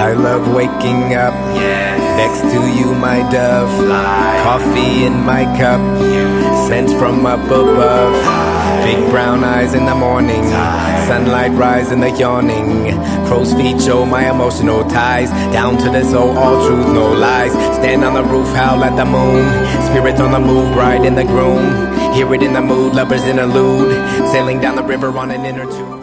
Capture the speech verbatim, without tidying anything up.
I love waking up next to you, my dove. Coffee in my cup, scents from up above. Big brown eyes in the morning, sunlight rise in the yawning. Crow's feet show my emotional ties, down to the soul, all truth, no lies. Stand on the roof, howl at the moon. Spirits on the move, bride and the groom. Hear it in the mood, lovers interlude. Sailing down the river on an inner tube.